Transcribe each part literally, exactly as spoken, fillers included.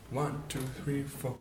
One, two, three, four.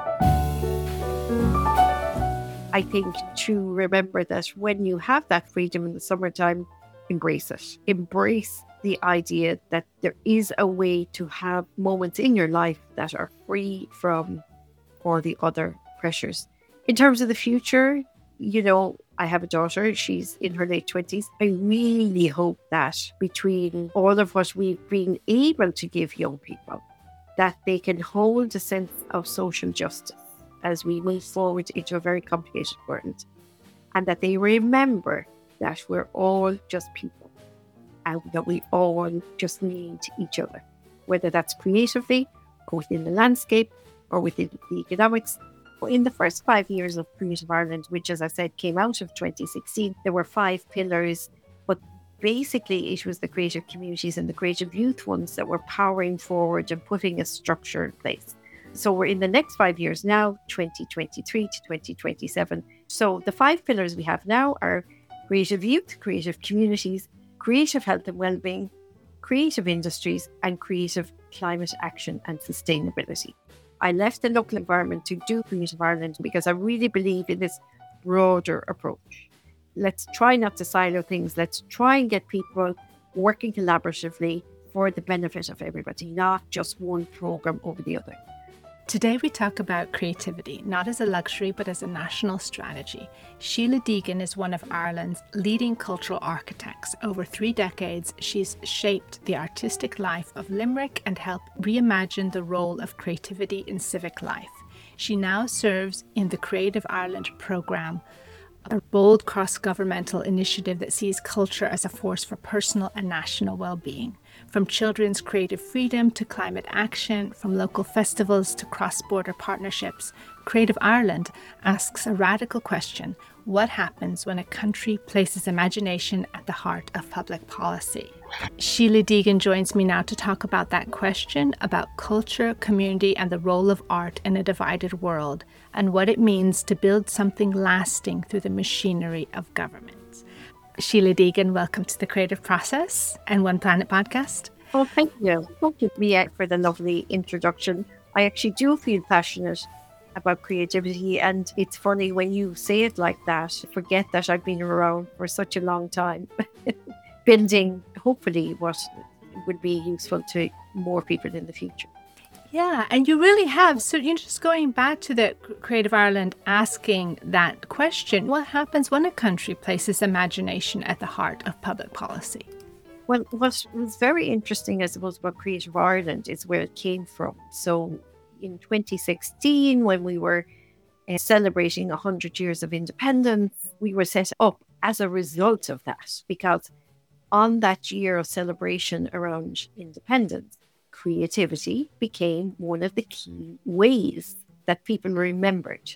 I think to remember that when you have that freedom in the summertime, embrace it. Embrace the idea that there is a way to have moments in your life that are free from all the other pressures. In terms of the future, you know, I have a daughter, she's in her late twenties. I really hope that between all of what we've been able to give young people, that they can hold a sense of social justice as we move forward into a very complicated world. And that they remember that we're all just people and that we all just need each other, whether that's creatively or within the landscape or within the economics. In the first five years of Creative Ireland, which, as I said, came out of twenty sixteen, there were five pillars, but basically it was the creative communities and the creative youth ones that were powering forward and putting a structure in place. So we're in the next five years now, twenty twenty-three to twenty twenty-seven. So the five pillars we have now are creative youth, creative communities, creative health and well-being, creative industries, and creative climate action and sustainability. I left the local environment to do Creative Ireland because I really believe in this broader approach. Let's try not to silo things. Let's try and get people working collaboratively for the benefit of everybody, not just one programme over the other. Today we talk about creativity, not as a luxury, but as a national strategy. Sheila Deegan is one of Ireland's leading cultural architects. Over three decades, she's shaped the artistic life of Limerick and helped reimagine the role of creativity in civic life. She now serves in the Creative Ireland programme, a bold cross-governmental initiative that sees culture as a force for personal and national well-being. From children's creative freedom to climate action, from local festivals to cross-border partnerships, Creative Ireland asks a radical question: what happens when a country places imagination at the heart of public policy? Sheila Deegan joins me now to talk about that question, about culture, community, and the role of art in a divided world, and what it means to build something lasting through the machinery of government. Sheila Deegan, welcome to the Creative Process and One Planet podcast. Oh, thank you. Thank you, Mia, for the lovely introduction. I actually do feel passionate about creativity, and it's funny when you say it like that, forget that I've been around for such a long time, building, hopefully, what would be useful to more people in the future. Yeah, and you really have. So you're just going back to the Creative Ireland asking that question: what happens when a country places imagination at the heart of public policy? Well, what was very interesting, I suppose, about Creative Ireland is where it came from. So in twenty sixteen, when we were uh, celebrating one hundred years of independence, we were set up as a result of that, because on that year of celebration around independence, creativity became one of the key ways that people remembered.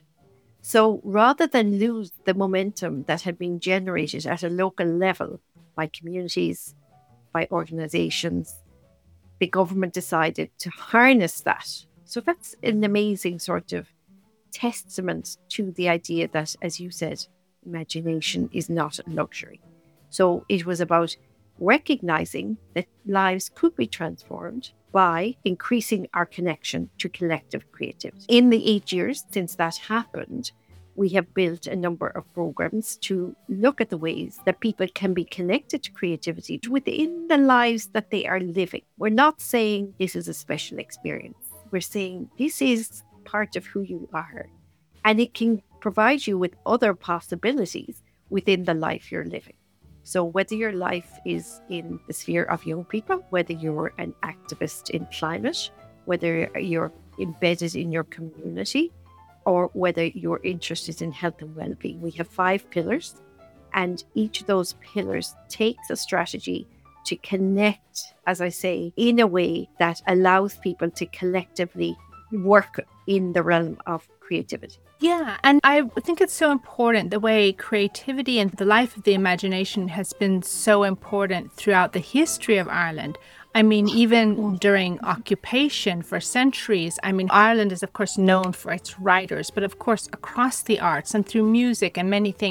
So rather than lose the momentum that had been generated at a local level by communities, by organisations, the government decided to harness that. So that's an amazing sort of testament to the idea that, as you said, imagination is not a luxury. So it was about recognising that lives could be transformed by increasing our connection to collective creativity. In the eight years since that happened, we have built a number of programs to look at the ways that people can be connected to creativity within the lives that they are living. We're not saying this is a special experience. We're saying this is part of who you are, and it can provide you with other possibilities within the life you're living. So whether your life is in the sphere of young people, whether you're an activist in climate, whether you're embedded in your community, or whether you're interested in health and well-being, we have five pillars, and each of those pillars takes a strategy to connect, as I say, in a way that allows people to collectively work in the realm of creativity. Yeah, and I think it's so important the way creativity and the life of the imagination has been so important throughout the history of Ireland. I mean, even during occupation for centuries, I mean, Ireland is, of course, known for its writers, but of course, across the arts and through music and many things,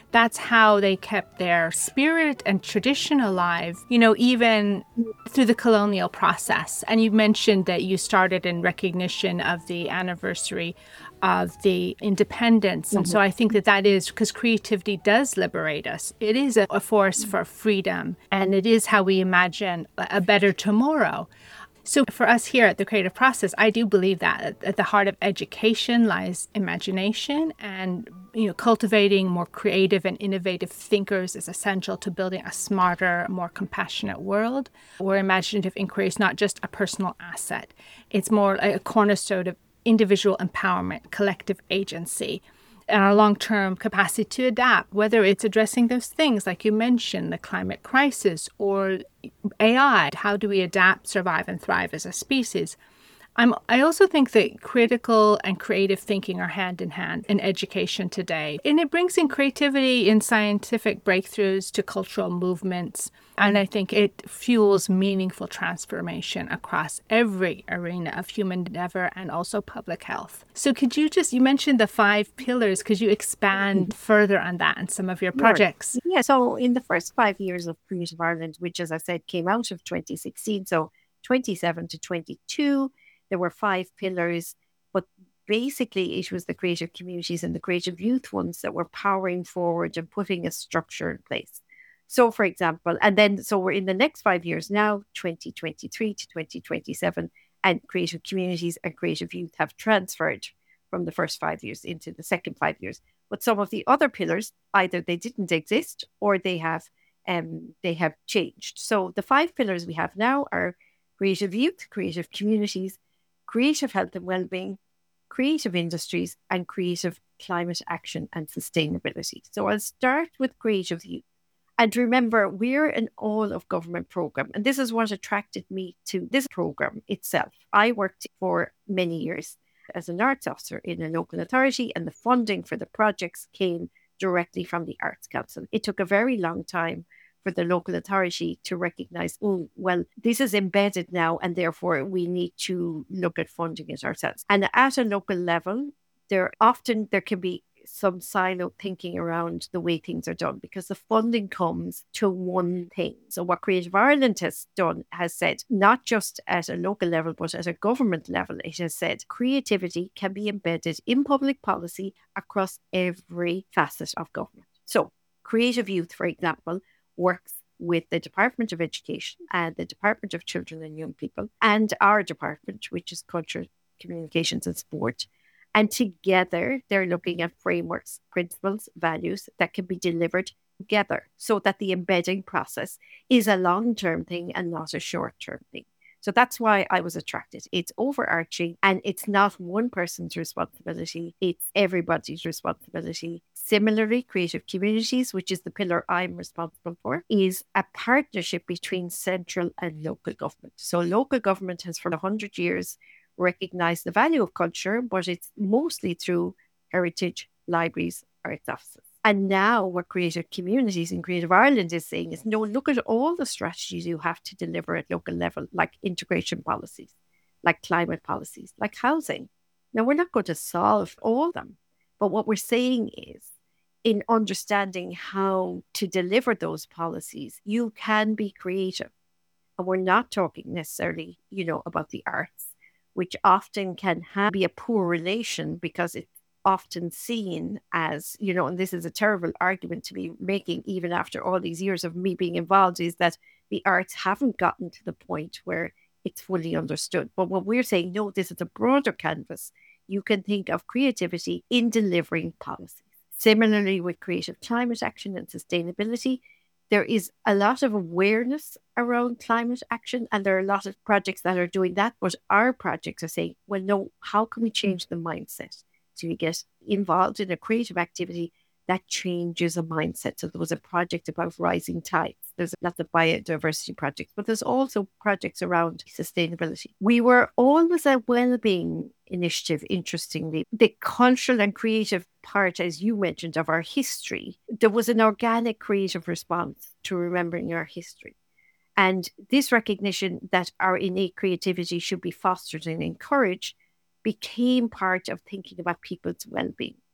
that's how they kept their spirit and tradition alive, you know, even through the colonial process. And you mentioned that you started in recognition of the anniversary of the independence. And so I think that that is because creativity does liberate us. It is a, a force for freedom, and it is how we imagine a better tomorrow. So for us here at the Creative Process, I do believe that at the heart of education lies imagination, and you know, cultivating more creative and innovative thinkers is essential to building a smarter, more compassionate world, where imaginative inquiry is not just a personal asset. It's more like a cornerstone of individual empowerment, collective agency, and our long-term capacity to adapt, whether it's addressing those things like you mentioned, the climate crisis, or A I. How do we adapt, survive, and thrive as a species? I'm, I also think that critical and creative thinking are hand in hand in education today. And it brings in creativity in scientific breakthroughs to cultural movements. And I think it fuels meaningful transformation across every arena of human endeavor and also public health. So could you just, you mentioned the five pillars, could you expand further on that and some of your projects? Yeah, so in the first five years of Creative Ireland, which, as I said, came out of twenty sixteen, so twenty-seven to twenty-two, there were five pillars, but basically it was the creative communities and the creative youth ones that were powering forward and putting a structure in place. So, for example, and then, so we're in the next five years now, twenty twenty-three to twenty twenty-seven, and creative communities and creative youth have transferred from the first five years into the second five years. But some of the other pillars, either they didn't exist or they have um, they have changed. So the five pillars we have now are creative youth, creative communities, creative health and well-being, creative industries, and creative climate action and sustainability. So I'll start with creative youth. And remember, we're an all-of-government program, and this is what attracted me to this program itself. I worked for many years as an arts officer in a local authority, and the funding for the projects came directly from the Arts Council. It took a very long time for the local authority to recognise, oh, well, this is embedded now, and therefore we need to look at funding it ourselves. And at a local level, there often there can be some silo thinking around the way things are done, because the funding comes to one thing. So what Creative Ireland has done, has said, not just at a local level, but at a government level, it has said creativity can be embedded in public policy across every facet of government. So Creative Youth, for example, works with the Department of Education and the Department of Children and Young People and our department, which is Culture, Communications and Sport. And together, they're looking at frameworks, principles, values that can be delivered together so that the embedding process is a long-term thing and not a short-term thing. So that's why I was attracted. It's overarching, and it's not one person's responsibility. It's everybody's responsibility. Similarly, creative communities, which is the pillar I'm responsible for, is a partnership between central and local government. So local government has for one hundred years recognise the value of culture, but it's mostly through heritage, libraries, arts offices. And now what Creative Communities in Creative Ireland is saying is, no, look at all the strategies you have to deliver at local level, like integration policies, like climate policies, like housing. Now, we're not going to solve all of them, but what we're saying is, in understanding how to deliver those policies, you can be creative. And we're not talking necessarily, you know, about the arts, which often can have, be a poor relation because it's often seen as, you know, and this is a terrible argument to be making even after all these years of me being involved, is that the arts haven't gotten to the point where it's fully understood. But what we're saying, no, this is a broader canvas. You can think of creativity in delivering policies. Similarly, with creative climate action and sustainability, there is a lot of awareness around climate action, and there are a lot of projects that are doing that. But our projects are saying, well, no, how can we change the mindset? So you get involved in a creative activity that changes a mindset. So there was a project about rising tides. There's lots of biodiversity projects, but there's also projects around sustainability. We were always a well-being initiative, interestingly. The cultural and creative part, as you mentioned, of our history, there was an organic creative response to remembering our history. And this recognition that our innate creativity should be fostered and encouraged became part of thinking about people's well-being.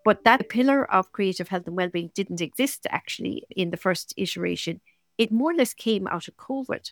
But that pillar of creative health and well-being didn't exist actually in the first iteration. It more or less came out of COVID.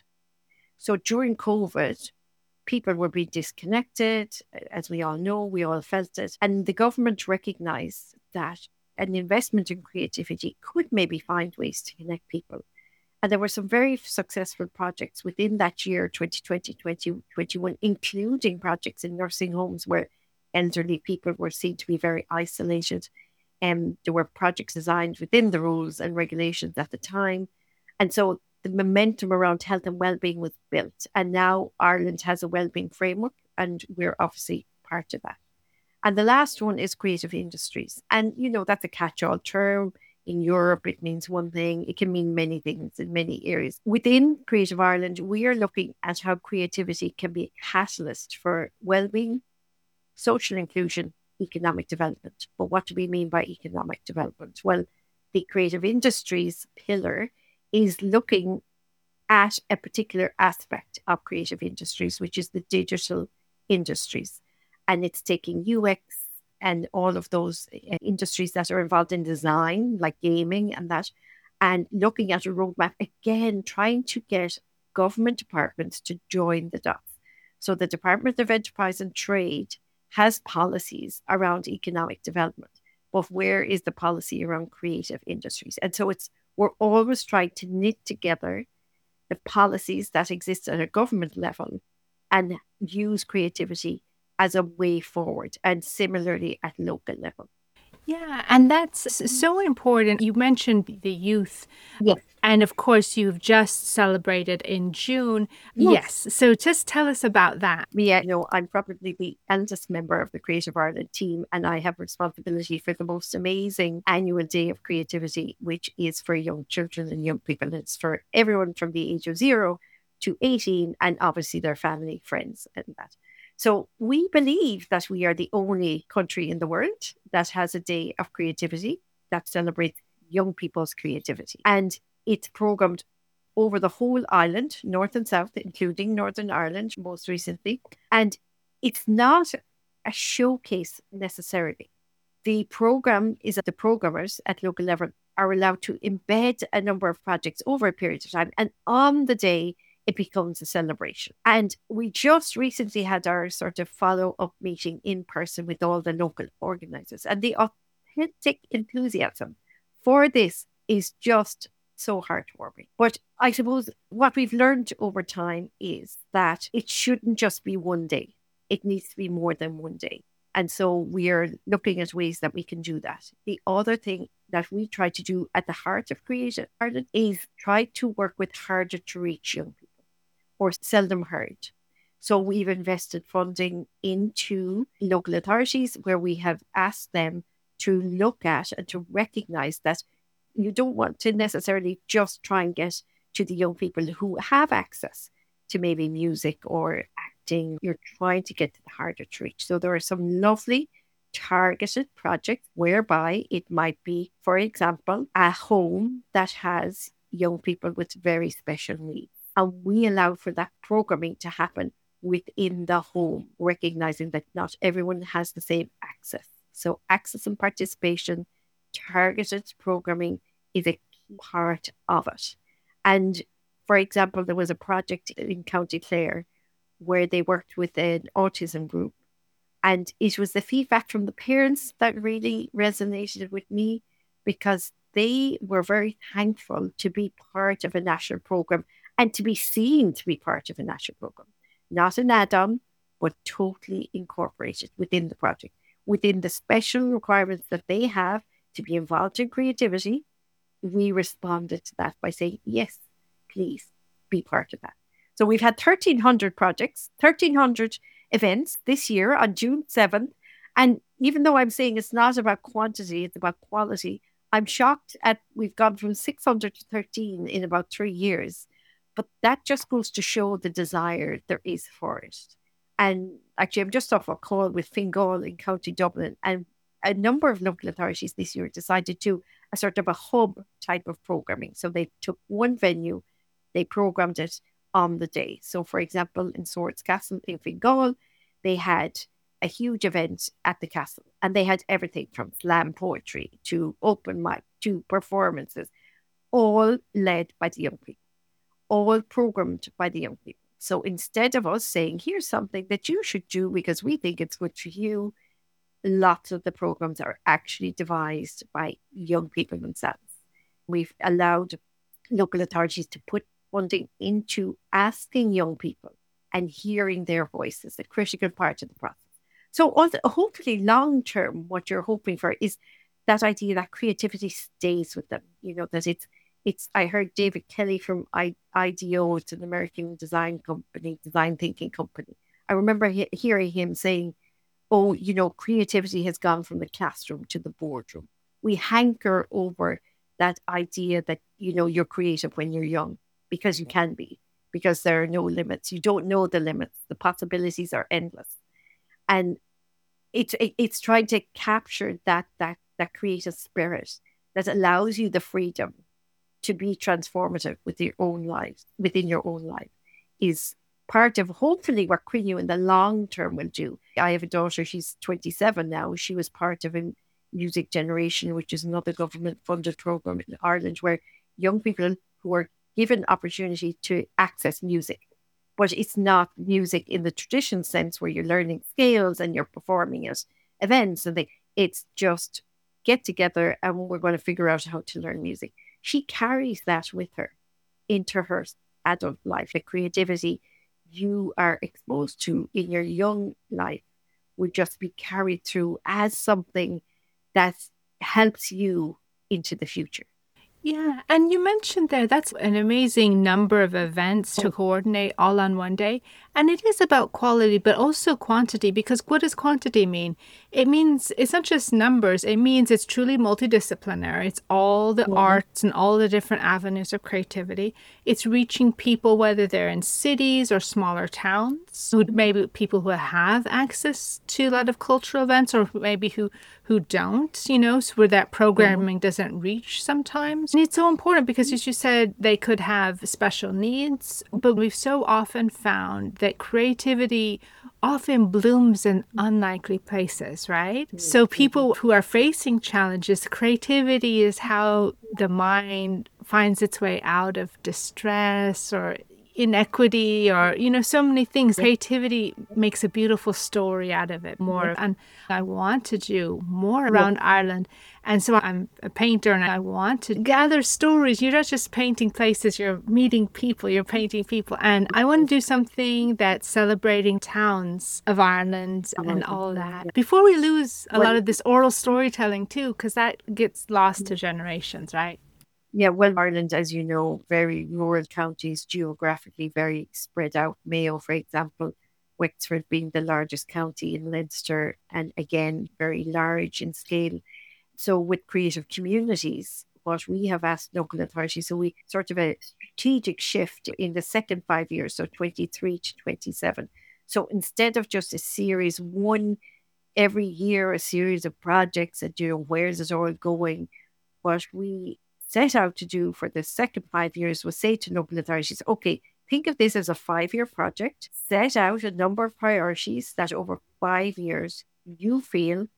So during COVID, people were being disconnected. As we all know, we all felt it. And the government recognized that an investment in creativity could maybe find ways to connect people. And there were some very successful projects within that year, twenty twenty, twenty twenty-one, including projects in nursing homes where elderly people were seen to be very isolated. And um, there were projects designed within the rules and regulations at the time. And so the momentum around health and well-being was built. And now Ireland has a well-being framework, and we're obviously part of that. And the last one is creative industries. And, you know, that's a catch-all term. In Europe, it means one thing. It can mean many things in many areas. Within Creative Ireland, we are looking at how creativity can be a catalyst for well-being, social inclusion, economic development. But what do we mean by economic development? Well, the creative industries pillar is looking at a particular aspect of creative industries, which is the digital industries. And it's taking U X and all of those industries that are involved in design, like gaming and that, and looking at a roadmap, again, trying to get government departments to join the dots. So the Department of Enterprise and Trade has policies around economic development, but where is the policy around creative industries? And so it's we're always trying to knit together the policies that exist at a government level and use creativity as a way forward, and similarly at local level. Yeah, and that's so important. You mentioned the youth. Yes. And of course, you've just celebrated in June. Yes. yes. So just tell us about that. Yeah, you know, I'm probably the eldest member of the Creative Ireland team, and I have responsibility for the most amazing annual day of creativity, which is for young children and young people. It's for everyone from the age of zero to eighteen, and obviously their family, friends, and that. So we believe that we are the only country in the world that has a day of creativity that celebrates young people's creativity. And it's programmed over the whole island, north and south, including Northern Ireland most recently. And it's not a showcase necessarily. The program is that the programmers at local level are allowed to embed a number of projects over a period of time. And on the day, it becomes a celebration. And we just recently had our sort of follow-up meeting in person with all the local organisers. And the authentic enthusiasm for this is just so heartwarming. But I suppose what we've learned over time is that it shouldn't just be one day. It needs to be more than one day. And so we are looking at ways that we can do that. The other thing that we try to do at the heart of Creative Ireland is try to work with harder to reach young people, or seldom heard. So we've invested funding into local authorities where we have asked them to look at and to recognise that you don't want to necessarily just try and get to the young people who have access to maybe music or acting. You're trying to get to the harder to reach. So there are some lovely targeted projects whereby it might be, for example, a home that has young people with very special needs. And we allow for that programming to happen within the home, recognizing that not everyone has the same access. So access and participation, targeted programming is a key part of it. And for example, there was a project in County Clare where they worked with an autism group. And it was the feedback from the parents that really resonated with me, because they were very thankful to be part of a national program and to be seen to be part of a national program. Not an add-on, but totally incorporated within the project, within the special requirements that they have to be involved in creativity. We responded to that by saying, yes, please be part of that. So we've had thirteen hundred projects, thirteen hundred events this year on June seventh. And even though I'm saying it's not about quantity, it's about quality, I'm shocked at we've gone from six hundred to thirteen in about three years. But that just goes to show the desire there is for it. And actually, I'm just off a call with Fingal in County Dublin, and a number of local authorities this year decided to a sort of a hub type of programming. So they took one venue, they programmed it on the day. So for example, in Swords Castle in Fingal, they had a huge event at the castle, and they had everything from slam poetry to open mic to performances, all led by the young people, all programmed by the young people. So instead of us saying, here's something that you should do because we think it's good for you, lots of the programs are actually devised by young people themselves. We've allowed local authorities to put funding into asking young people and hearing their voices, a critical part of the process. So also, hopefully long term, what you're hoping for is that idea that creativity stays with them. You know, that it's, it's, I heard David Kelly from I, IDEO, it's an American design company, design thinking company. I remember he, hearing him saying, oh, you know, creativity has gone from the classroom to the boardroom. We hanker over that idea that, you know, you're creative when you're young because you can be, because there are no limits. You don't know the limits. The possibilities are endless. And it's it, it's trying to capture that that that creative spirit that allows you the freedom to be transformative with your own lives, within your own life, is part of hopefully what Crinnew in the long term will do. I have a daughter, she's twenty-seven now. She was part of a Music Generation, which is another government funded program in Ireland where young people who are given opportunity to access music. But it's not music in the traditional sense where you're learning scales and you're performing at events and they, it's just get together and we're going to figure out how to learn music. She carries that with her into her adult life. The creativity you are exposed to in your young life would just be carried through as something that helps you into the future. Yeah. And you mentioned there, that's an amazing number of events to coordinate all on one day. And it is about quality, but also quantity, because what does quantity mean? It means it's not just numbers. It means it's truly multidisciplinary. It's all the Mhm. arts and all the different avenues of creativity. It's reaching people, whether they're in cities or smaller towns, who maybe people who have access to a lot of cultural events or maybe who, who don't, you know, so where that programming doesn't reach sometimes. And it's so important because, as you said, they could have special needs, but we've so often found that creativity often blooms in unlikely places, right? Mm-hmm. So people who are facing challenges, creativity is how the mind finds its way out of distress or inequity or, you know, so many things. Creativity makes a beautiful story out of it more. And I want to do more around Ireland. And so I'm a painter and I want to gather stories. You're not just painting places, you're meeting people, you're painting people. And I want to do something that's celebrating towns of Ireland and all that. Before we lose a lot of this oral storytelling too, because that gets lost to generations, right? Yeah, well, Ireland, as you know, very rural counties, geographically very spread out. Mayo, for example, Wexford being the largest county in Leinster, and again, very large in scale. So with creative communities, what we have asked local authorities, so we sort of a strategic shift in the second five years, so twenty-three to twenty-seven. So instead of just a series, one every year, a series of projects and, you know, where's it all going? What we set out to do for the second five years was say to local authorities, okay, think of this as a five-year project, set out a number of priorities that over five years you feel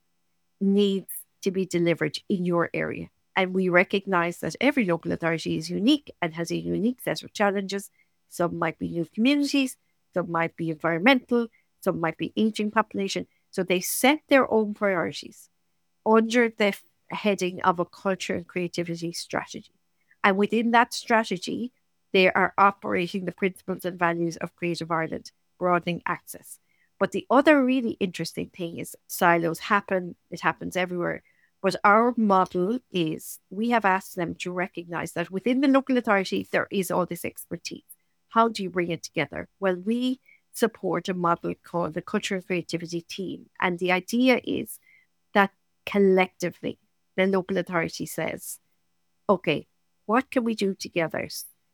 needs to be delivered in your area. And we recognize that every local authority is unique and has a unique set of challenges. Some might be new communities, some might be environmental, some might be aging population. So they set their own priorities under the heading of a culture and creativity strategy. And within that strategy, they are operating the principles and values of Creative Ireland, broadening access. But the other really interesting thing is silos happen, it happens everywhere. But our model is we have asked them to recognize that within the local authority, there is all this expertise. How do you bring it together? Well, we support a model called the Culture and Creativity Team. And the idea is that collectively, the local authority says, okay, what can we do together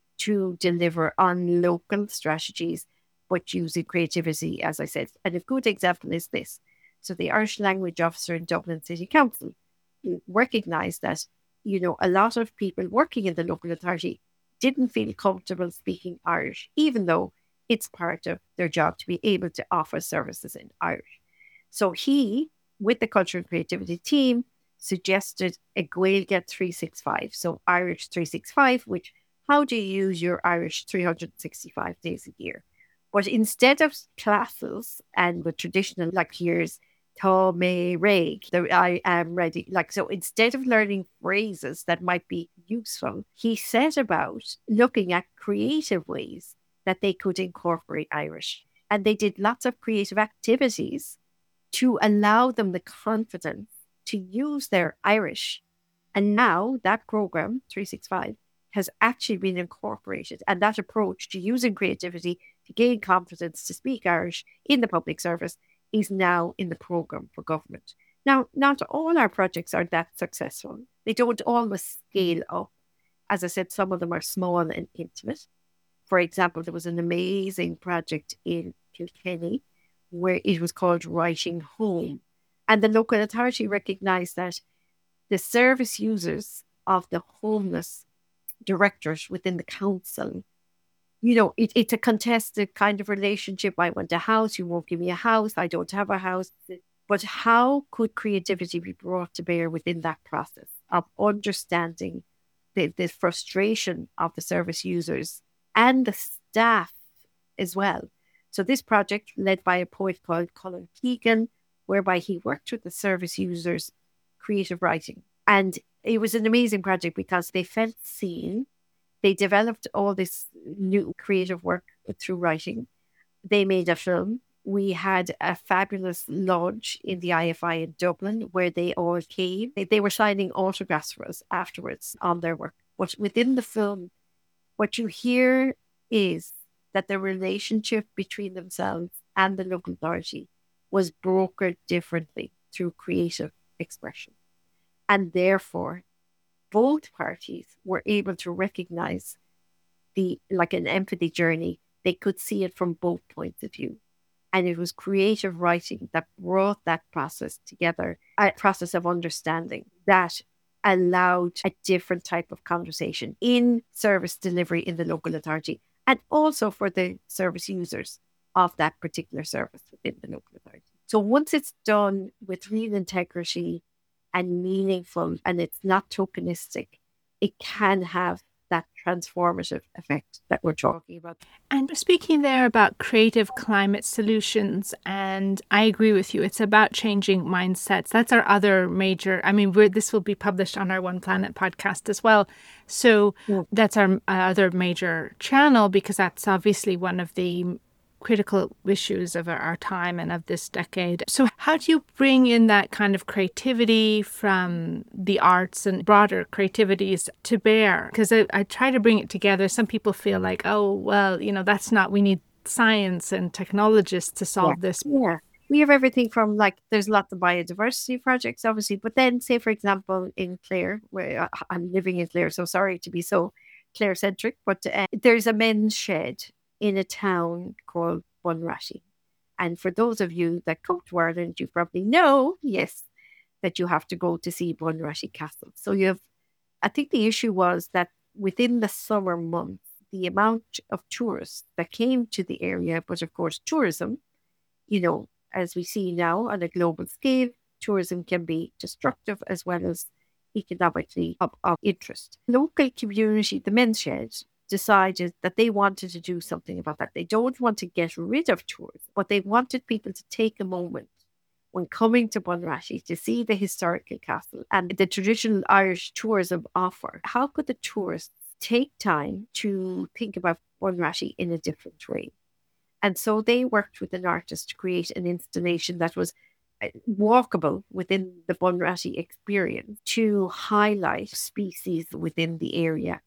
to deliver on local strategies, but using creativity, as I said. And a good example is this. So the Irish language officer in Dublin City Council recognized that, you know, a lot of people working in the local authority didn't feel comfortable speaking Irish, even though it's part of their job to be able to offer services in Irish. So he, with the Culture and Creativity team, suggested a Gaeilge three sixty-five. So Irish three sixty-five, which how do you use your Irish three hundred sixty-five days a year? But instead of classes and the traditional, like here's Tá mé réig, the I am ready. Like, so instead of learning phrases that might be useful, he set about looking at creative ways that they could incorporate Irish. And they did lots of creative activities to allow them the confidence to use their Irish. And now that program, three sixty-five, has actually been incorporated. And that approach to using creativity to gain confidence to speak Irish in the public service is now in the program for government. Now, not all our projects are that successful. They don't always scale up. As I said, some of them are small and intimate. For example, there was an amazing project in Kilkenny where it was called Writing Home. And the local authority recognised that the service users of the homeless directors within the council, you know, it, it's a contested kind of relationship. I want a house, you won't give me a house, I don't have a house. But how could creativity be brought to bear within that process of understanding the, the frustration of the service users and the staff as well? So this project, led by a poet called Colin Keegan, whereby he worked with the service users' creative writing. And it was an amazing project because they felt seen. They developed all this new creative work through writing. They made a film. We had a fabulous launch in the I F I in Dublin where they all came. They, they were signing autographs for us afterwards on their work. But within the film, what you hear is that the relationship between themselves and the local authority was brokered differently through creative expression. And therefore, both parties were able to recognize the, like an empathy journey. They could see it from both points of view. And it was creative writing that brought that process together, a process of understanding that allowed a different type of conversation in service delivery in the local authority, and also for the service users of that particular service within the local authority. So once it's done with real integrity and meaningful, and it's not tokenistic, it can have that transformative effect that we're talking about. And speaking there about creative climate solutions, and I agree with you, it's about changing mindsets. That's our other major, I mean, we're, this will be published on our One Planet podcast as well. So yeah. That's our other major channel, because that's obviously one of the critical issues of our time and of this decade. So how do you bring in that kind of creativity from the arts and broader creativities to bear? Because I, I try to bring it together. Some people feel like, oh, well, you know, that's not, we need science and technologists to solve yeah. this. Yeah. We have everything from, like, there's lots of biodiversity projects, obviously, but then say, for example, in Clare, where I'm living in Clare, so sorry to be so Clare-centric, but uh, there's a men's shed in a town called Bunratty. And for those of you that come to Ireland, you probably know, yes, that you have to go to see Bunratty Castle. So you have, I think the issue was that within the summer months, the amount of tourists that came to the area, but of course, tourism, you know, as we see now on a global scale, tourism can be destructive as well as economically of, of interest. Local community, the men's shed, decided that they wanted to do something about that. They don't want to get rid of tourism, but they wanted people to take a moment when coming to Bunratty to see the historical castle and the traditional Irish tourism offer. How could the tourists take time to think about Bunratty in a different way? And so they worked with an artist to create an installation that was walkable within the Bunratty experience to highlight species within the area,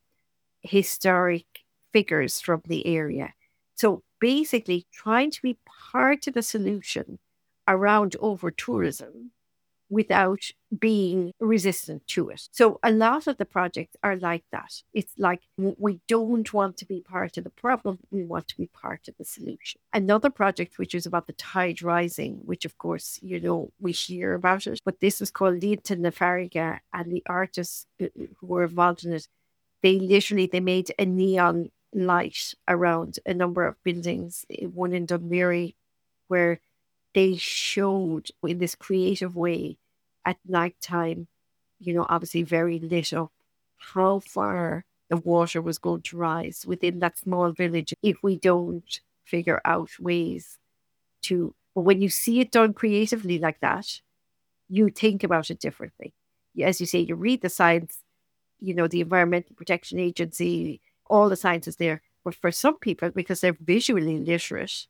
historic figures from the area. So basically trying to be part of the solution around over tourism without being resistant to it. So a lot of the projects are like that. It's like, we don't want to be part of the problem, we want to be part of the solution. Another project, which is about the tide rising, which of course, you know, we hear about it, but this was called Líonta na Farraige, and the artists who were involved in it, they literally, they made a neon light around a number of buildings, one in Dunleary, where they showed in this creative way at nighttime, you know, obviously very lit up, how far the water was going to rise within that small village if we don't figure out ways to. But when you see it done creatively like that, you think about it differently. As you say, you read the science, you know, the Environmental Protection Agency, all the science is there. But for some people, because they're visually literate,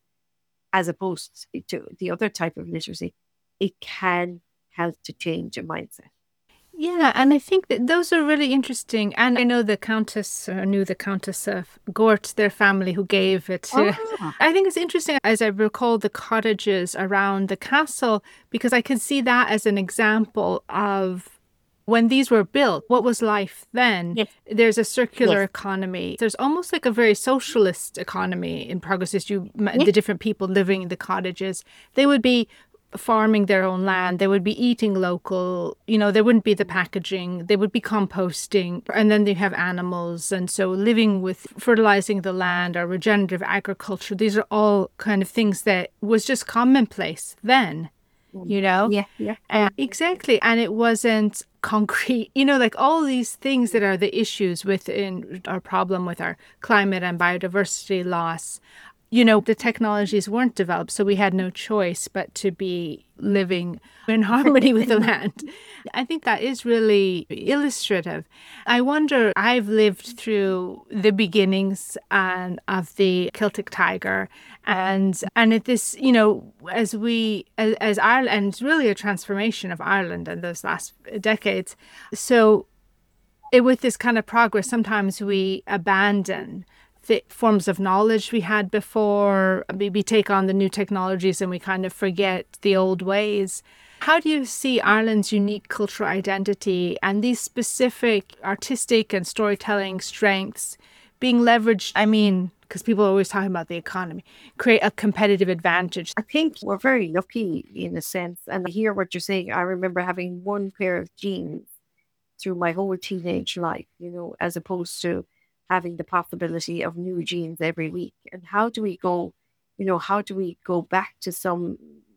as opposed to the other type of literacy, it can help to change a mindset. Yeah, and I think that those are really interesting. And I know the Countess, or knew the Countess of Gort, their family who gave it to. Oh. I think it's interesting, as I recall the cottages around the castle, because I can see that as an example of when these were built, what was life then? Yes. There's a circular Yes. economy. There's almost like a very socialist economy in progress. As you, Yes. the different people living in the cottages, they would be farming their own land, they would be eating local, you know, there wouldn't be the packaging, they would be composting, and then they have animals. And so living with fertilizing the land or regenerative agriculture, these are all kind of things that was just commonplace then, you know? Yeah, yeah. Uh, exactly. And it wasn't concrete, you know, like all these things that are the issues within our problem with our climate and biodiversity loss. You know, the technologies weren't developed, so we had no choice but to be living in harmony with the land. I think that is really illustrative. I wonder, I've lived through the beginnings and of the Celtic Tiger, and and at this, you know, as we, as, as Ireland, and it's really a transformation of Ireland in those last decades. So it, with this kind of progress, sometimes we abandon the forms of knowledge we had before, maybe take on the new technologies and we kind of forget the old ways. How do you see Ireland's unique cultural identity and these specific artistic and storytelling strengths being leveraged? I mean, because people are always talking about the economy, create a competitive advantage. I think we're very lucky in a sense. And I hear what you're saying. I remember having one pair of jeans through my whole teenage life, you know, as opposed to having the possibility of new jeans every week. And how do we go, you know, how do we go back to some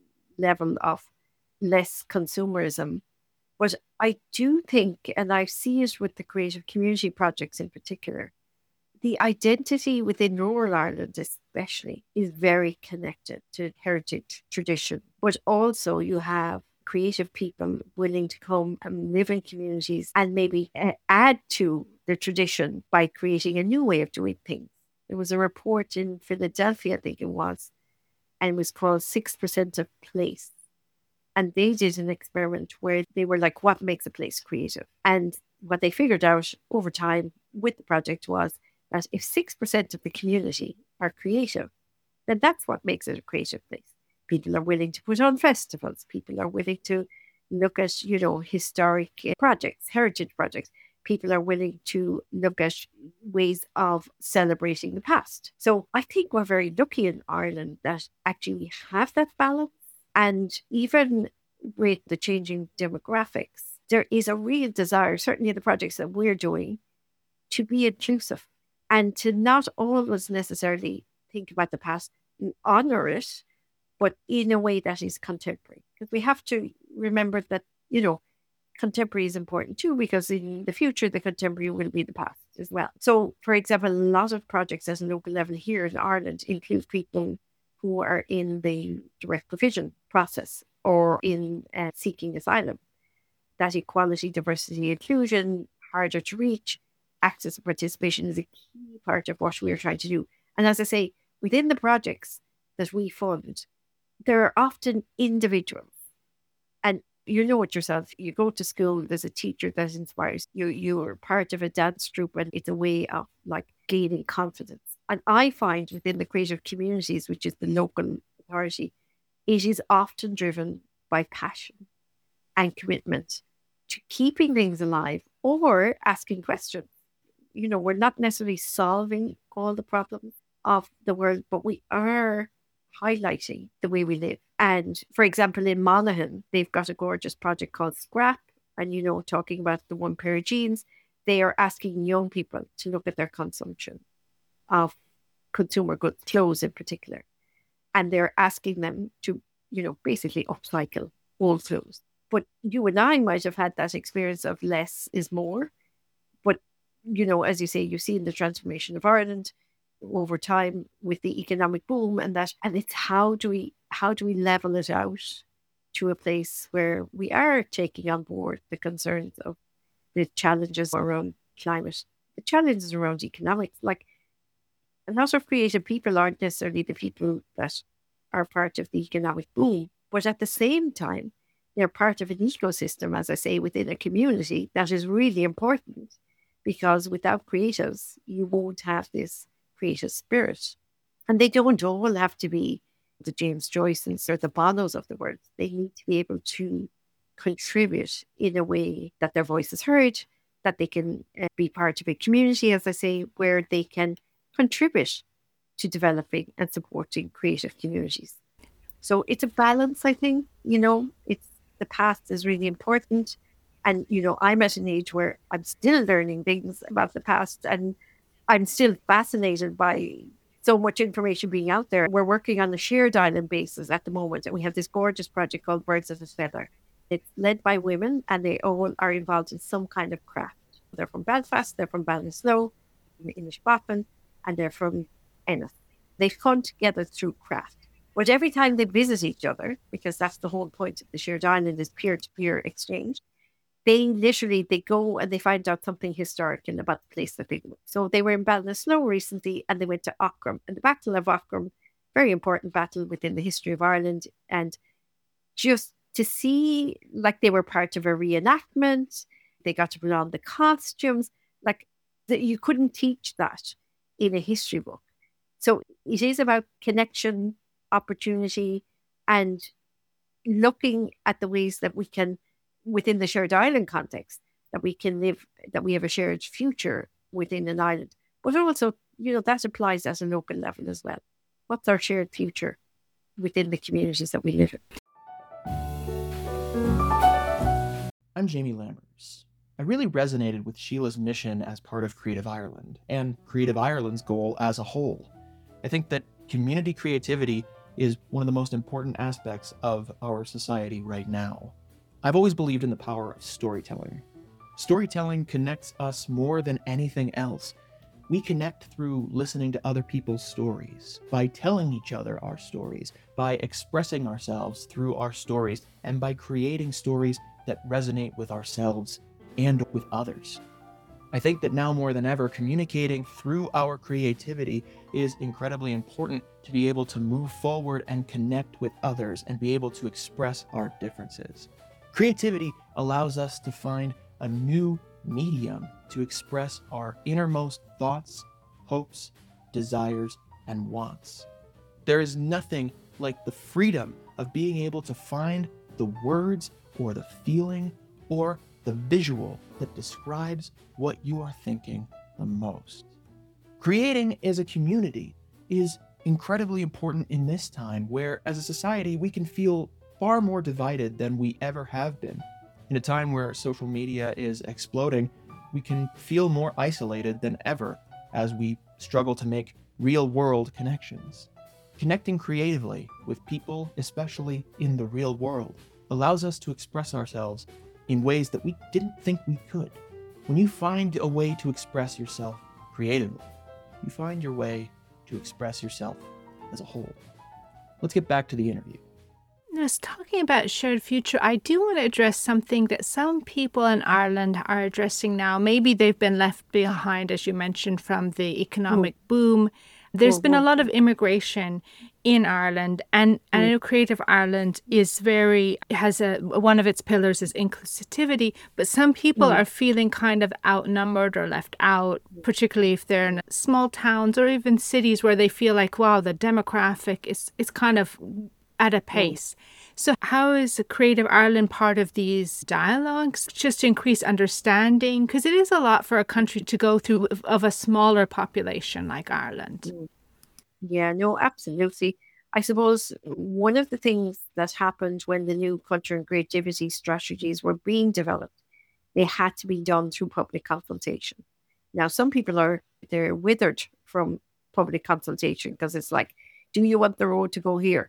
level of less consumerism? But I do think, and I see it with the creative community projects in particular, the identity within rural Ireland especially is very connected to heritage tradition. But also you have creative people willing to come and live in communities and maybe uh, add to the tradition by creating a new way of doing things. There was a report in Philadelphia, I think it was, and it was called six percent of Place. And they did an experiment where they were like, what makes a place creative? And what they figured out over time with the project was that if six percent of the community are creative, then that's what makes it a creative place. People are willing to put on festivals. People are willing to look at, you know, historic projects, heritage projects. People are willing to look at ways of celebrating the past. So I think we're very lucky in Ireland that actually we have that balance. And even with the changing demographics, there is a real desire, certainly in the projects that we're doing, to be inclusive and to not always necessarily think about the past and honor it, but in a way that is contemporary. Because we have to remember that, you know, contemporary is important too, because in the future, the contemporary will be the past as well. So, for example, a lot of projects at a local level here in Ireland include people who are in the direct provision process or in uh, seeking asylum. That equality, diversity, inclusion, harder to reach, access and participation is a key part of what we are trying to do. And as I say, within the projects that we fund, there are often individuals. And you know it yourself. You go to school, there's a teacher that inspires you. You're part of a dance troupe, and it's a way of like gaining confidence. And I find within the creative communities, which is the local authority, it is often driven by passion and commitment to keeping things alive or asking questions. You know, we're not necessarily solving all the problems of the world, but we are highlighting the way we live. And for example, in Monaghan, they've got a gorgeous project called Scrap. And, you know, talking about the one pair of jeans, they are asking young people to look at their consumption of consumer goods, clothes in particular. And they're asking them to you know, basically upcycle old clothes. But you and I might have had that experience of less is more. But, you know, as you say, you've seen the transformation of Ireland over time with the economic boom and that, and it's how do we, how do we level it out to a place where we are taking on board the concerns of the challenges around climate, the challenges around economics. Like, a lot of creative people aren't necessarily the people that are part of the economic boom, but at the same time, they're part of an ecosystem, as I say, within a community that is really important, because without creatives, you won't have this creative spirit. And they don't all have to be the James Joyces or the Bonos of the world. They need to be able to contribute in a way that their voice is heard, that they can uh, be part of a community, as I say, where they can contribute to developing and supporting creative communities. So it's a balance, I think. You know, it's the past is really important. And, you know, I'm at an age where I'm still learning things about the past, and I'm still fascinated by so much information being out there. We're working on a shared island basis at the moment, and we have this gorgeous project called Birds of a Feather. It's led by women, and they all are involved in some kind of craft. They're from Belfast, they're from Ballinasloe, in Inishbofin, and they're from Ennis. They've come together through craft. But every time they visit each other, because that's the whole point of the shared island, is peer-to-peer exchange, they literally, they go and they find out something historical about the place that they go. So they were in Ballinasloe recently, and they went to Aughrim. And the Battle of Aughrim, very important battle within the history of Ireland. And just to see, like, they were part of a reenactment, they got to put on the costumes, like, that you couldn't teach that in a history book. So it is about connection, opportunity, and looking at the ways that we can, within the shared island context, that we can live, that we have a shared future within an island. But also, you know, that applies at a local level as well. What's our shared future within the communities that we live in? I'm Jamie Lammers. I really resonated with Sheila's mission as part of Creative Ireland, and Creative Ireland's goal as a whole. I think that community creativity is one of the most important aspects of our society right now. I've always believed in the power of storytelling. Storytelling connects us more than anything else. We connect through listening to other people's stories, by telling each other our stories, by expressing ourselves through our stories, and by creating stories that resonate with ourselves and with others. I think that now more than ever, communicating through our creativity is incredibly important to be able to move forward and connect with others and be able to express our differences. Creativity allows us to find a new medium to express our innermost thoughts, hopes, desires, and wants. There is nothing like the freedom of being able to find the words or the feeling or the visual that describes what you are thinking the most. Creating as a community is incredibly important in this time where, as a society, we can feel far more divided than we ever have been. In a time where social media is exploding, we can feel more isolated than ever as we struggle to make real-world connections. Connecting creatively with people, especially in the real world, allows us to express ourselves in ways that we didn't think we could. When you find a way to express yourself creatively, you find your way to express yourself as a whole. Let's get back to the interview. Yes, talking about shared future, I do want to address something that some people in Ireland are addressing now. Maybe they've been left behind, as you mentioned, from the economic mm. boom. There's mm-hmm. been a lot of immigration in Ireland, and, and mm. I know Creative Ireland is very, has a, one of its pillars is inclusivity, but some people mm. are feeling kind of outnumbered or left out, particularly if they're in small towns or even cities where they feel like, wow, the demographic is, is kind of at a pace. So how is Creative Ireland part of these dialogues, just to increase understanding? Because it is a lot for a country to go through of a smaller population like Ireland. Yeah, no, absolutely. I suppose one of the things that happened when the new culture and creativity strategies were being developed, they had to be done through public consultation. Now, some people are, they're withered from public consultation because it's like, do you want the road to go here?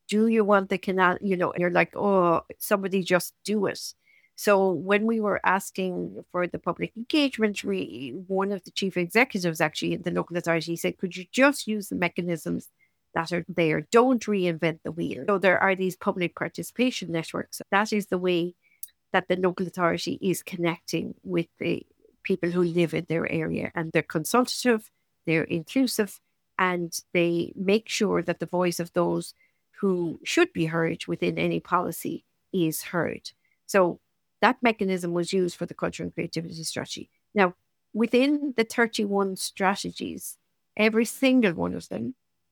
Do you want the canal? You know, and you're like, oh, somebody just do it. So when we were asking for the public engagement, we, one of the chief executives actually in the local authority said, could you just use the mechanisms that are there? Don't reinvent the wheel. So there are these public participation networks. That is the way that the local authority is connecting with the people who live in their area. And they're consultative, they're inclusive, and they make sure that the voice of those who should be heard within any policy is heard. So that mechanism was used for the culture and creativity strategy. Now, within the thirty-one strategies, every single one of them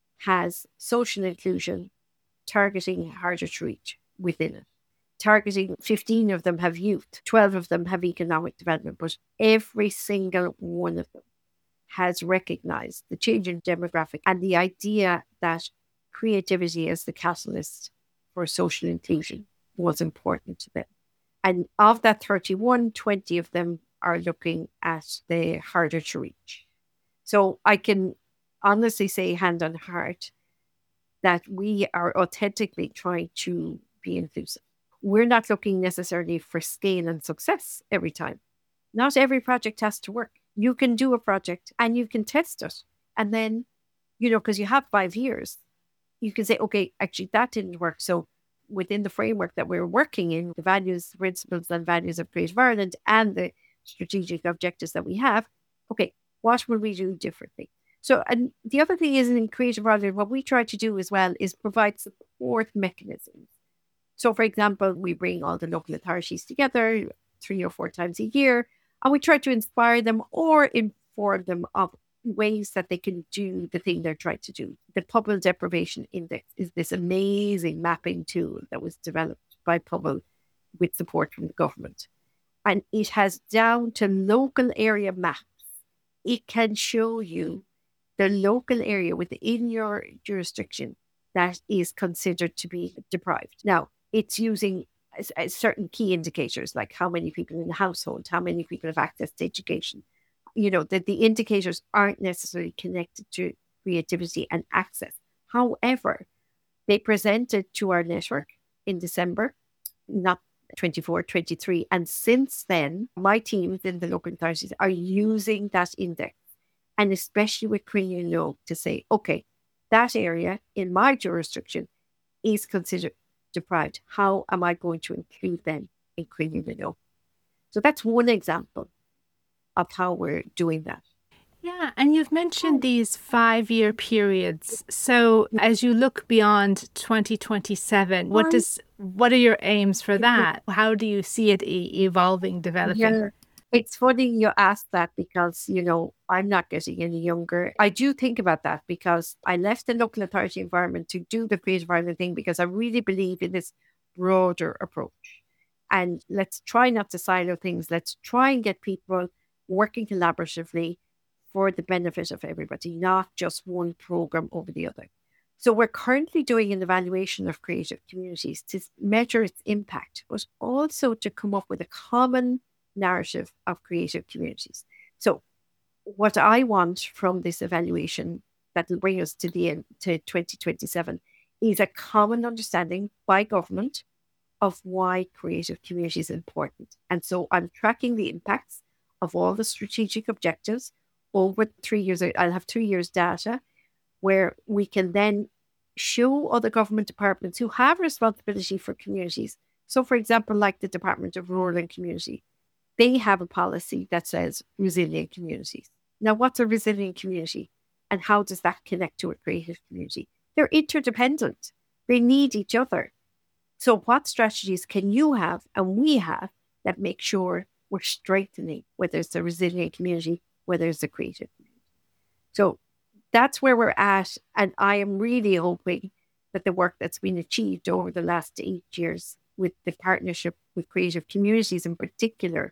has social inclusion targeting harder to reach within it. Targeting fifteen of them have youth, twelve of them have economic development, but every single one of them has recognized the change in demographic and the idea that creativity as the catalyst for social inclusion was important to them. And of that thirty-one, twenty of them are looking at the harder to reach. So I can honestly say, hand on heart, that we are authentically trying to be inclusive. We're not looking necessarily for scale and success every time. Not every project has to work. You can do a project and you can test it. And then, you know, because you have five years, you can say, okay, actually that didn't work. So within the framework that we're working in, the values, principles and values of Creative Ireland and the strategic objectives that we have, okay, what will we do differently? So, and the other thing is in Creative Ireland, what we try to do as well is provide support mechanisms. So, for example, we bring all the local authorities together three or four times a year, and we try to inspire them or inform them of ways that they can do the thing they're trying to do. The Pobal Deprivation Index is this amazing mapping tool that was developed by Pobal with support from the government. And it has down to local area maps. It can show you the local area within your jurisdiction that is considered to be deprived. Now, it's using certain key indicators, like how many people in the household, how many people have access to education. You know, that the indicators aren't necessarily connected to creativity and access. However, they presented to our network in December, not twenty-four, twenty-three. And since then, my teams in the local authorities are using that index, and especially with Creative Law, to say, okay, that area in my jurisdiction is considered deprived. How am I going to include them in Creative Law? So that's one example of how we're doing that. Yeah, and you've mentioned these five-year periods. So as you look beyond twenty twenty-seven, what does what are your aims for that? How do you see it e- evolving, developing? Yeah. It's funny you ask that because, you know, I'm not getting any younger. I do think about that because I left the local authority environment to do the Creative Ireland thing because I really believe in this broader approach. And let's try not to silo things. Let's try and get people working collaboratively for the benefit of everybody, not just one program over the other. So we're currently doing an evaluation of creative communities to measure its impact, but also to come up with a common narrative of creative communities. So what I want from this evaluation that will bring us to the end to twenty twenty-seven is a common understanding by government of why creative community is important. And so I'm tracking the impacts of all the strategic objectives over three years. I'll have three years data where we can then show other government departments who have responsibility for communities. So for example, like the Department of Rural and Community, they have a policy that says resilient communities. Now, what's a resilient community and how does that connect to a creative community? They're interdependent. They need each other. So what strategies can you have and we have that make sure we're strengthening, whether it's a resilient community, whether it's a creative community? So that's where we're at. And I am really hoping that the work that's been achieved over the last eight years with the partnership with creative communities in particular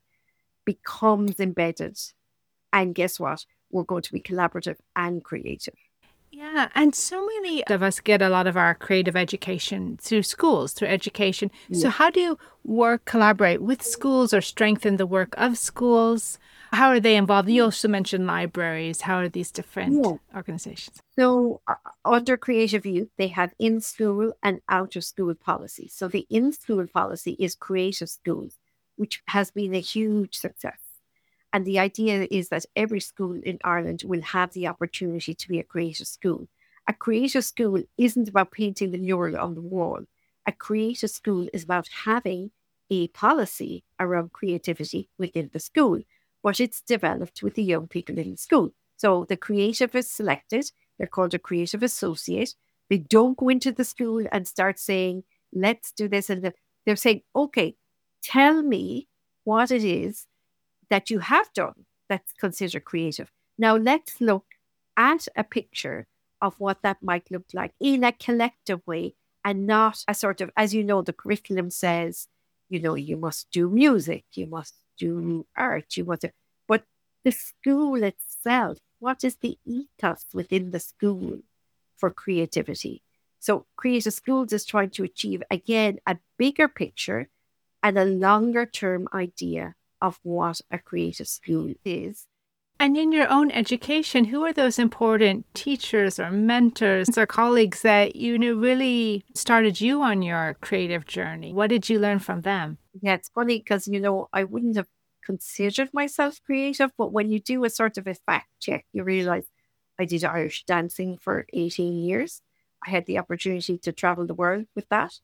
becomes embedded. And guess what? We're going to be collaborative and creative. Yeah, and so many of us get a lot of our creative education through schools, through education. So Yeah. how do you work, collaborate with schools or strengthen the work of schools? How are they involved? You also mentioned libraries. How are these different Yeah. organizations? So uh, under Creative Youth, they have in-school and out-of-school policies. So the in-school policy is Creative Schools, which has been a huge success. And the idea is that every school in Ireland will have the opportunity to be a creative school. A creative school isn't about painting the mural on the wall. A creative school is about having a policy around creativity within the school, but it's developed with the young people in the school. So the creative is selected. They're called a creative associate. They don't go into the school and start saying, let's do this. And they're saying, okay, tell me what it is that you have done that's considered creative. Now let's look at a picture of what that might look like in a collective way and not a sort of, as you know, the curriculum says, you know, you must do music, you must do art, you must do, but the school itself, what is the ethos within the school for creativity? So Creative Schools is trying to achieve, again, a bigger picture and a longer term idea of what a creative school is. And in your own education, who are those important teachers or mentors or colleagues that, you know, really started you on your creative journey? What did you learn from them? Yeah, it's funny because, you know, I wouldn't have considered myself creative, but when you do a sort of a fact check, you realize I did Irish dancing for eighteen years. I had the opportunity to travel the world with that.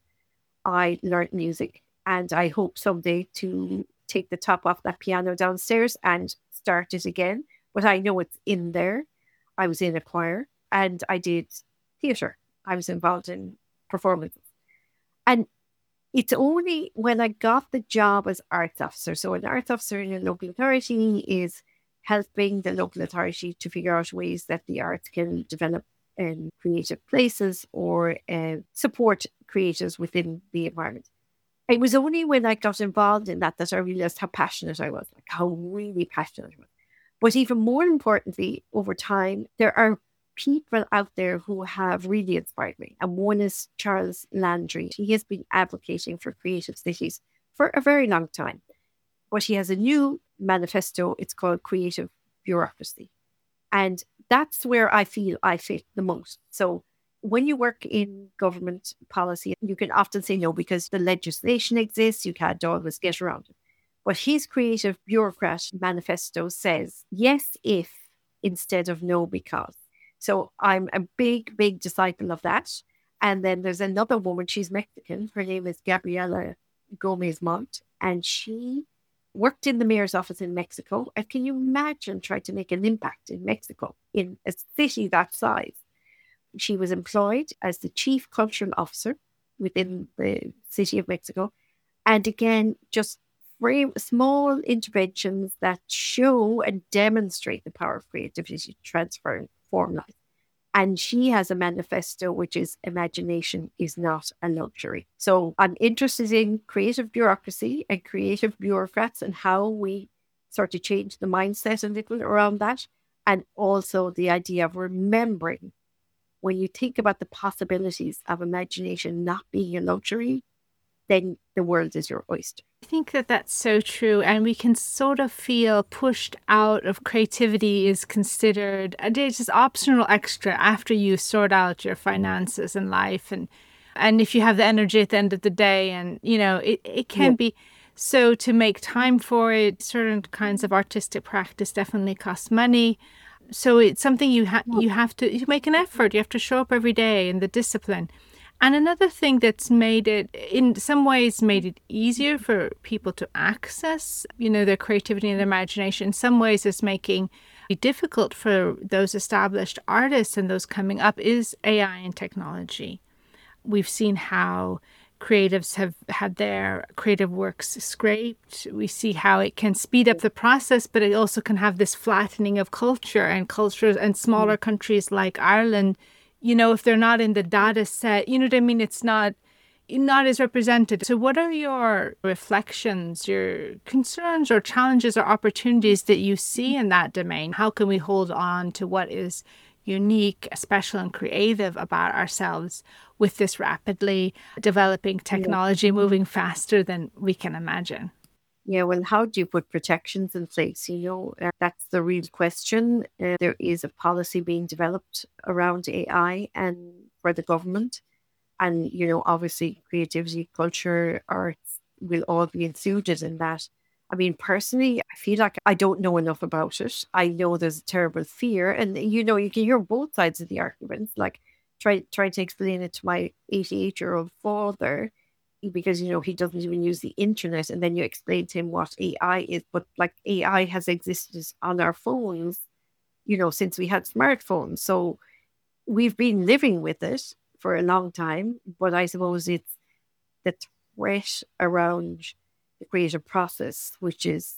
I learned music, and I hope someday to take the top off that piano downstairs and start it again. But I know it's in there. I was in a choir and I did theatre. I was involved in performances. And it's only when I got the job as arts officer. So an arts officer in a local authority is helping the local authority to figure out ways that the arts can develop in creative places or uh, support creatives within the environment. It was only when I got involved in that that I realized how passionate I was, like how really passionate I was. But even more importantly, over time, there are people out there who have really inspired me. And one is Charles Landry. He has been advocating for creative cities for a very long time. But he has a new manifesto. It's called Creative Bureaucracy. And that's where I feel I fit the most. So when you work in government policy, you can often say no because the legislation exists. You can't always get around it. But his Creative Bureaucrat manifesto says yes if instead of no because. So I'm a big, big disciple of that. And then there's another woman, she's Mexican. Her name is Gabriela Gomez Montt. And she worked in the mayor's office in Mexico. And can you imagine trying to make an impact in Mexico, in a city that size? She was employed as the chief cultural officer within the city of Mexico. And again, just very small interventions that show and demonstrate the power of creativity to transform life. And she has a manifesto, which is imagination is not a luxury. So I'm interested in creative bureaucracy and creative bureaucrats and how we sort of change the mindset a little around that. And also the idea of remembering when you think about the possibilities of imagination not being a luxury, then the world is your oyster. I think that that's so true. And we can sort of feel pushed out of creativity is considered a just optional extra after you sort out your finances and life. And and if you have the energy at the end of the day, and, you know, it, it can yeah. be. So to make time for it, certain kinds of artistic practice definitely costs money. So it's something you, ha- you have to you make an effort. You have to show up every day in the discipline. And another thing that's made it, in some ways, made it easier for people to access, you know, their creativity and their imagination. In some ways, it's making it difficult for those established artists and those coming up is A I and technology. We've seen how creatives have had their creative works scraped. We see how it can speed up the process, but it also can have this flattening of culture and cultures and smaller countries like Ireland. You know, if they're not in the data set, you know what I mean? It's not not as represented. So what are your reflections, your concerns or challenges or opportunities that you see in that domain? How can we hold on to what is unique, special, and creative about ourselves with this rapidly developing technology Yeah. moving faster than we can imagine. Yeah, well, how do you put protections in place? You know, uh, that's the real question. Uh, there is a policy being developed around A I and for the government. And, you know, obviously creativity, culture, arts will all be included in that. I mean, personally, I feel like I don't know enough about it. I know there's a terrible fear. And, you know, you can hear both sides of the argument. Like, try trying to explain it to my eighty-eight year old father because, you know, he doesn't even use the internet. And then you explain to him what A I is. But, like, A I has existed on our phones, you know, since we had smartphones. So we've been living with it for a long time, but I suppose it's the threat around the creative process, which is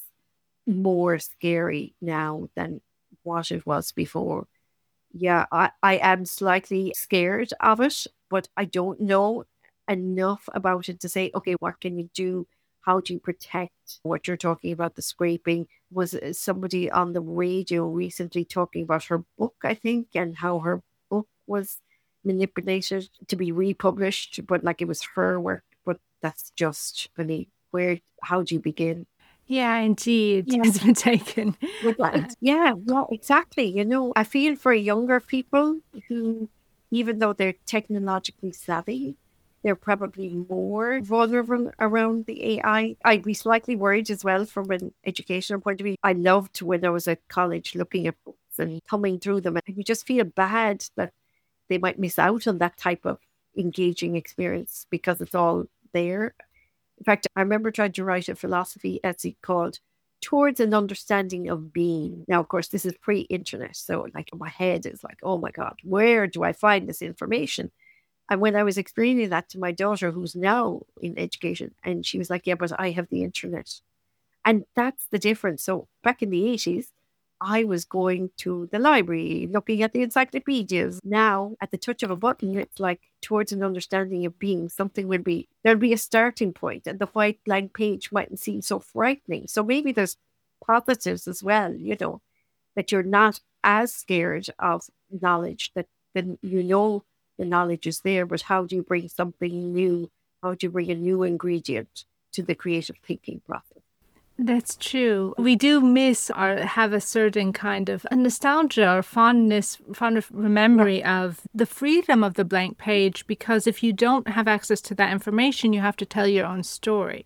more scary now than what it was before. Yeah, I, I am slightly scared of it, but I don't know enough about it to say, okay, what can you do? How do you protect what you're talking about, the scraping? Was uh, somebody on the radio recently talking about her book, I think, and how her book was manipulated to be republished, but like it was her work. But that's just for me. Where, how do you begin? Yeah, indeed. Yeah. It's been taken. Right. Yeah, well, exactly. You know, I feel for younger people who, even though they're technologically savvy, they're probably more vulnerable around the A I. I'd be slightly worried as well from an educational point of view. I loved when I was at college looking at books and thumbing through them, and you just feel bad that they might miss out on that type of engaging experience because it's all there. In fact, I remember trying to write a philosophy essay called Towards an Understanding of Being. Now, of course, this is pre-internet. So like my head is like, oh my God, where do I find this information? And when I was explaining that to my daughter, who's now in education, and she was like, yeah, but I have the internet. And that's the difference. So back in the eighties, I was going to the library, looking at the encyclopedias. Now, at the touch of a button, it's like Towards an Understanding of Being. Something will be, there'll be a starting point, and the white blank page mightn't seem so frightening. So maybe there's positives as well, you know, that you're not as scared of knowledge, that then you know the knowledge is there, but how do you bring something new? How do you bring a new ingredient to the creative thinking process? That's true. We do miss or have a certain kind of a nostalgia or fondness, fond of memory of the freedom of the blank page, because if you don't have access to that information, you have to tell your own story.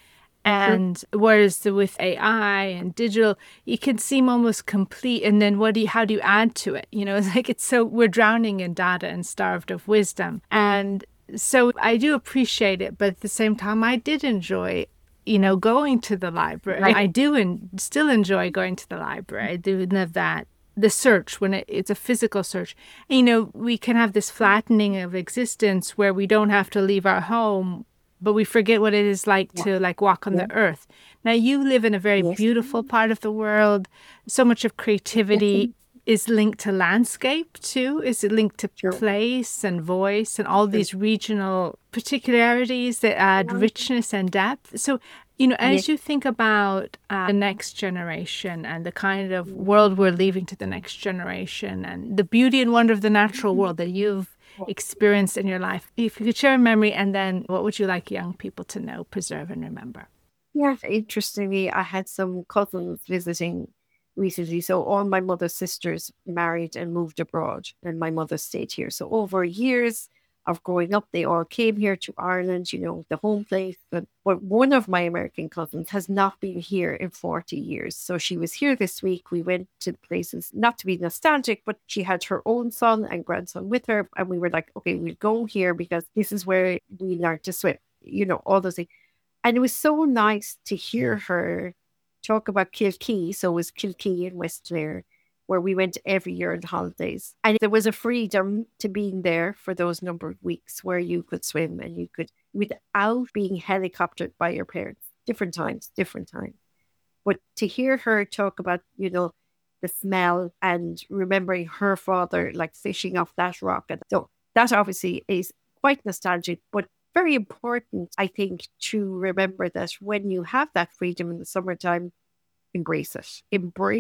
And sure. Whereas the, with A I and digital, it can seem almost complete. And then what do you, how do you add to it? You know, it's like it's so we're drowning in data and starved of wisdom. And so I do appreciate it. But at the same time, I did enjoy you know, going to the library. Right. I do and still enjoy going to the library. I do love that. The search, when it, it's a physical search. And, you know, we can have this flattening of existence where we don't have to leave our home, but we forget what it is like yeah. to like walk on yeah. the earth. Now, you live in a very yes. beautiful part of the world. So much of creativity is linked to landscape too. Is it linked to sure. place and voice and all these regional particularities that add richness and depth? So, you know, as yeah. you think about uh, the next generation and the kind of world we're leaving to the next generation and the beauty and wonder of the natural world that you've experienced in your life, if you could share a memory, and then what would you like young people to know, preserve, and remember? Yeah, interestingly, I had some cousins visiting recently. So all my mother's sisters married and moved abroad, and my mother stayed here. So over years of growing up, they all came here to Ireland, you know, the home place. But, but one of my American cousins has not been here in forty years. So she was here this week. We went to places, not to be nostalgic, but she had her own son and grandson with her. And we were like, okay, we'll go here because this is where we learned to swim, you know, all those things. And it was so nice to hear her talk about Kilkee. So it was Kilkee in West Clare, where we went every year on holidays. And there was a freedom to being there for those number of weeks where you could swim and you could, without being helicoptered by your parents. Different times, different times. But to hear her talk about, you know, the smell and remembering her father, like fishing off that rock. And so that obviously is quite nostalgic, but very important, I think, to remember that when you have that freedom in the summertime, embrace it. Embrace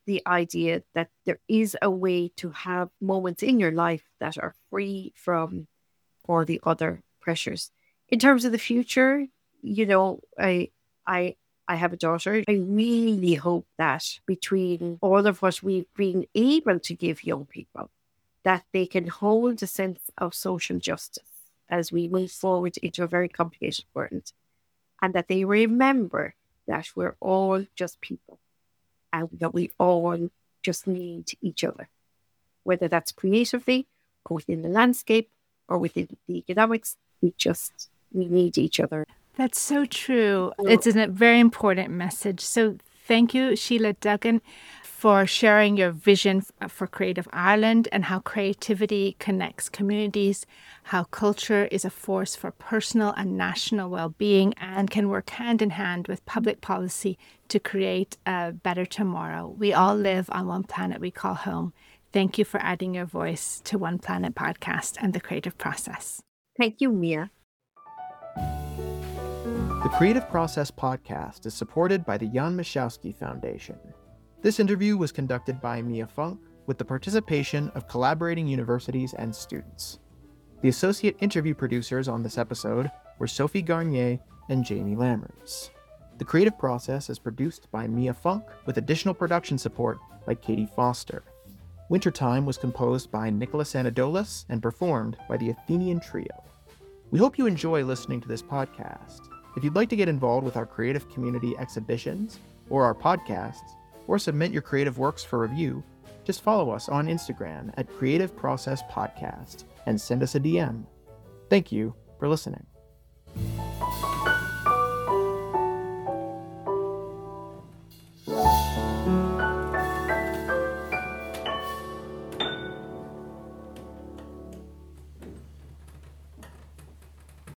the idea that there is a way to have moments in your life that are free from all the other pressures. In terms of the future, you know, I, I, I have a daughter. I really hope that between all of what we've been able to give young people, that they can hold a sense of social justice as we move forward into a very complicated world, and that they remember that we're all just people and that we all just need each other, whether that's creatively or within the landscape or within the economics. We just, we need each other. That's so true. It's a very important message. So thank you, Sheila Duggan, for sharing your vision for Creative Ireland and how creativity connects communities, how culture is a force for personal and national well-being and can work hand in hand with public policy to create a better tomorrow. We all live on one planet we call home. Thank you for adding your voice to One Planet podcast and the creative process. Thank you, Mia. The Creative Process podcast is supported by the Jan Michalski Foundation. This interview was conducted by Mia Funk with the participation of collaborating universities and students. The associate interview producers on this episode were Sophie Garnier and Jamie Lammers. The Creative Process is produced by Mia Funk with additional production support by Katie Foster. Wintertime was composed by Nicholas Anadolis and performed by the Athenian Trio. We hope you enjoy listening to this podcast. If you'd like to get involved with our creative community exhibitions or our podcasts, or submit your creative works for review, just follow us on Instagram at Creative Process Podcast and send us a D M. Thank you for listening.